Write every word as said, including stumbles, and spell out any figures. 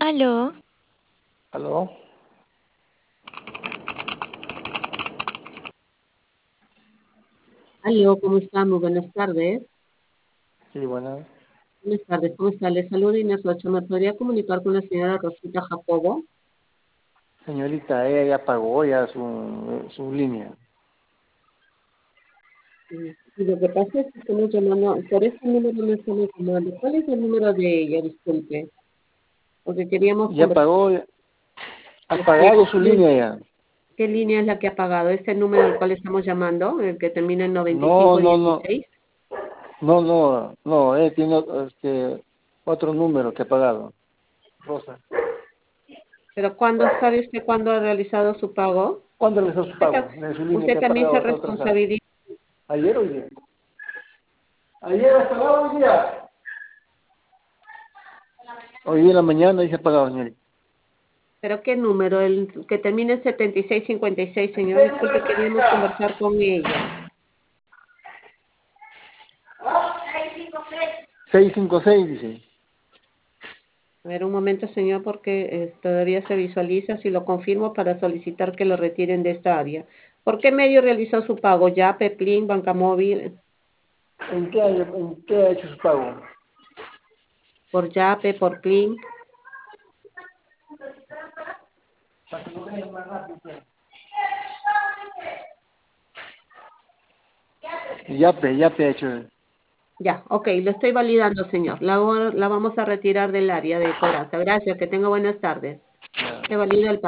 Aló, ¿Aló? Aló, ¿cómo estamos? Buenas tardes. Sí, bueno. Buenas tardes, ¿cómo está? Le saludo Inés Ocho. ¿Me podría comunicar con la señora Rosita Jacobo? Señorita, ella ya pagó ya su, su línea. Sí. Y lo que pasa es que estamos llamando, por este número no estamos llamando. ¿Cuál es el número de ella? Disculpe. Porque queríamos Ya conversar. pagó, ya- ha Este, pagado su línea ya. ¿qué línea es la que ha pagado? ¿Este número al cual estamos llamando? ¿El que termina en noventa y No, cinco no, no, dieciséis? no, no, no, eh, tiene este, otro número que ha pagado. Rosa. ¿Pero cuándo sabe usted cuándo ha realizado su pago? ¿Cuándo le hizo su Usted, ta- pago? De su línea usted que ha también se pagado, está atrasado. responsabiliza. ¿Ayer o hoy día? ¿Ayer has pagado hoy día? Hoy día en la mañana dice pagado, señorita. ¿Pero qué número? El que termina en setenta y seis cincuenta y seis, señor. Disculpe, queríamos conversar con ella. seiscientos cincuenta y seis dice. A ver, un momento, señor, porque eh, todavía se visualiza. Si lo confirmo para solicitar que lo retiren de esta área. ¿Por qué medio realizó su pago? ¿Yape, Plin, Banca Móvil? ¿En qué, ha- ¿En qué ha hecho su pago? ¿Por Yape, por Plin? Para que lo vean más rápido, pues. Yape, Yape ha hecho. Ya, ok, lo estoy validando, señor. La, la vamos a retirar del área de cobranza. Gracias, que tenga buenas tardes. Se valida el pago.